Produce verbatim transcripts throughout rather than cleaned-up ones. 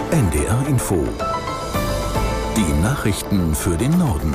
N D R Info. Die Nachrichten für den Norden.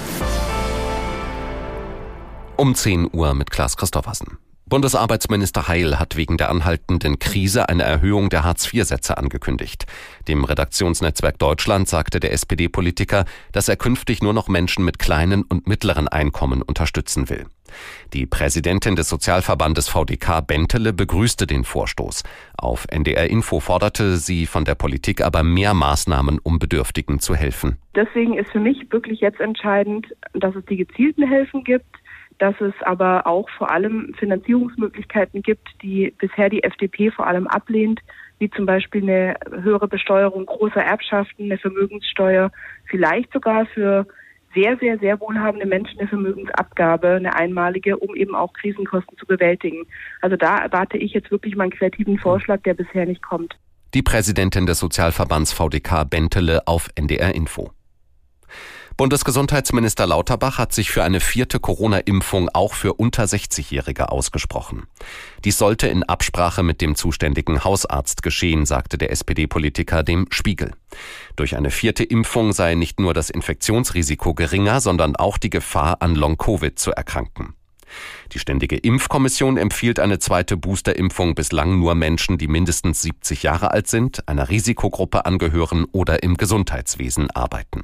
Um zehn Uhr mit Klaas Christoffersen. Bundesarbeitsminister Heil hat wegen der anhaltenden Krise eine Erhöhung der Hartz vier Sätze angekündigt. Dem Redaktionsnetzwerk Deutschland sagte der S P D-Politiker, dass er künftig nur noch Menschen mit kleinen und mittleren Einkommen unterstützen will. Die Präsidentin des Sozialverbandes V D K, Bentele, begrüßte den Vorstoß. Auf N D R Info forderte sie von der Politik aber mehr Maßnahmen, um Bedürftigen zu helfen. Deswegen ist für mich wirklich jetzt entscheidend, dass es die gezielten Hilfen gibt, dass es aber auch vor allem Finanzierungsmöglichkeiten gibt, die bisher die F D P vor allem ablehnt, wie zum Beispiel eine höhere Besteuerung großer Erbschaften, eine Vermögenssteuer, vielleicht sogar für sehr, sehr, sehr wohlhabende Menschen eine Vermögensabgabe, eine einmalige, um eben auch Krisenkosten zu bewältigen. Also da erwarte ich jetzt wirklich mal einen kreativen Vorschlag, der bisher nicht kommt. Die Präsidentin des Sozialverbands V D K, Bentele, auf N D R Info. Bundesgesundheitsminister Lauterbach hat sich für eine vierte Corona-Impfung auch für unter sechzigjährige ausgesprochen. Dies sollte in Absprache mit dem zuständigen Hausarzt geschehen, sagte der S P D-Politiker dem Spiegel. Durch eine vierte Impfung sei nicht nur das Infektionsrisiko geringer, sondern auch die Gefahr, an Long-Covid zu erkranken. Die Ständige Impfkommission empfiehlt eine zweite Boosterimpfung bislang nur Menschen, die mindestens siebzig Jahre alt sind, einer Risikogruppe angehören oder im Gesundheitswesen arbeiten.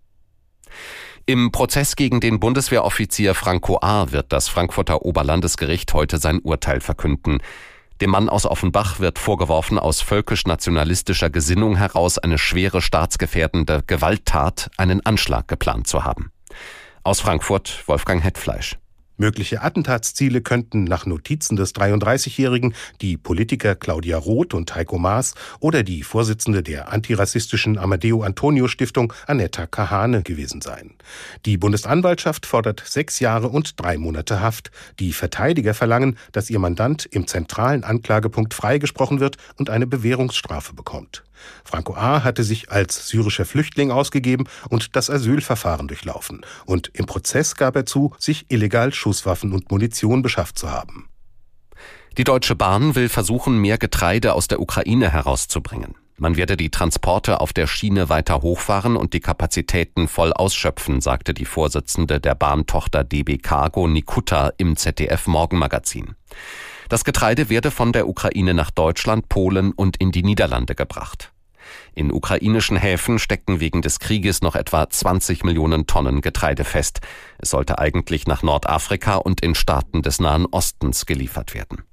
Im Prozess gegen den Bundeswehroffizier Franco A. wird das Frankfurter Oberlandesgericht heute sein Urteil verkünden. Dem Mann aus Offenbach wird vorgeworfen, aus völkisch-nationalistischer Gesinnung heraus eine schwere staatsgefährdende Gewalttat, einen Anschlag geplant zu haben. Aus Frankfurt Wolfgang Hetfleisch. Mögliche Attentatsziele könnten nach Notizen des dreiunddreißigjährigen die Politiker Claudia Roth und Heiko Maas oder die Vorsitzende der antirassistischen Amadeo-Antonio-Stiftung Annetta Kahane gewesen sein. Die Bundesanwaltschaft fordert sechs Jahre und drei Monate Haft. Die Verteidiger verlangen, dass ihr Mandant im zentralen Anklagepunkt freigesprochen wird und eine Bewährungsstrafe bekommt. Franco A. hatte sich als syrischer Flüchtling ausgegeben und das Asylverfahren durchlaufen. Und im Prozess gab er zu, sich illegal Schusswaffen und Munition beschafft zu haben. Die Deutsche Bahn will versuchen, mehr Getreide aus der Ukraine herauszubringen. Man werde die Transporte auf der Schiene weiter hochfahren und die Kapazitäten voll ausschöpfen, sagte die Vorsitzende der Bahntochter D B Cargo Nikuta im Z D F-Morgenmagazin. Das Getreide werde von der Ukraine nach Deutschland, Polen und in die Niederlande gebracht. In ukrainischen Häfen stecken wegen des Krieges noch etwa zwanzig Millionen Tonnen Getreide fest. Es sollte eigentlich nach Nordafrika und in Staaten des Nahen Ostens geliefert werden.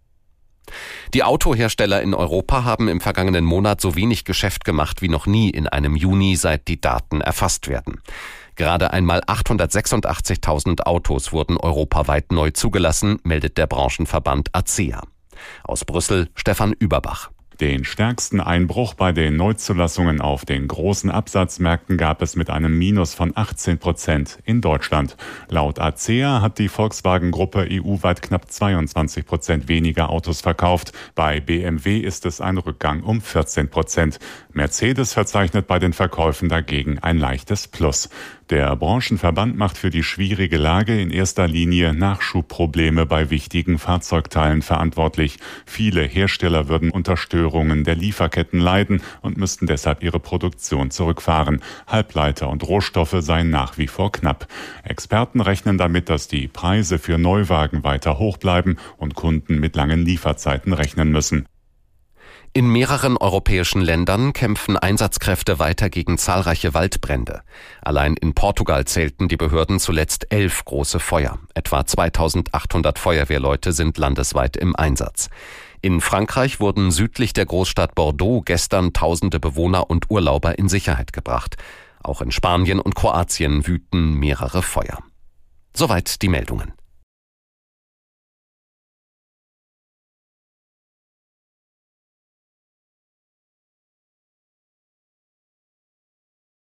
Die Autohersteller in Europa haben im vergangenen Monat so wenig Geschäft gemacht wie noch nie in einem Juni, seit die Daten erfasst werden. Gerade einmal achthundertsechsundachtzigtausend Autos wurden europaweit neu zugelassen, meldet der Branchenverband A C E A. Aus Brüssel Stefan Überbach. Den stärksten Einbruch bei den Neuzulassungen auf den großen Absatzmärkten gab es mit einem Minus von achtzehn Prozent in Deutschland. Laut A C E A hat die Volkswagen-Gruppe E U-weit knapp zweiundzwanzig Prozent weniger Autos verkauft. Bei B M W ist es ein Rückgang um vierzehn Prozent. Mercedes verzeichnet bei den Verkäufen dagegen ein leichtes Plus. Der Branchenverband macht für die schwierige Lage in erster Linie Nachschubprobleme bei wichtigen Fahrzeugteilen verantwortlich. Viele Hersteller würden unter Störungen der Lieferketten leiden und müssten deshalb ihre Produktion zurückfahren. Halbleiter und Rohstoffe seien nach wie vor knapp. Experten rechnen damit, dass die Preise für Neuwagen weiter hoch bleiben und Kunden mit langen Lieferzeiten rechnen müssen. In mehreren europäischen Ländern kämpfen Einsatzkräfte weiter gegen zahlreiche Waldbrände. Allein in Portugal zählten die Behörden zuletzt elf große Feuer. Etwa zweitausendachthundert Feuerwehrleute sind landesweit im Einsatz. In Frankreich wurden südlich der Großstadt Bordeaux gestern tausende Bewohner und Urlauber in Sicherheit gebracht. Auch in Spanien und Kroatien wüten mehrere Feuer. Soweit die Meldungen.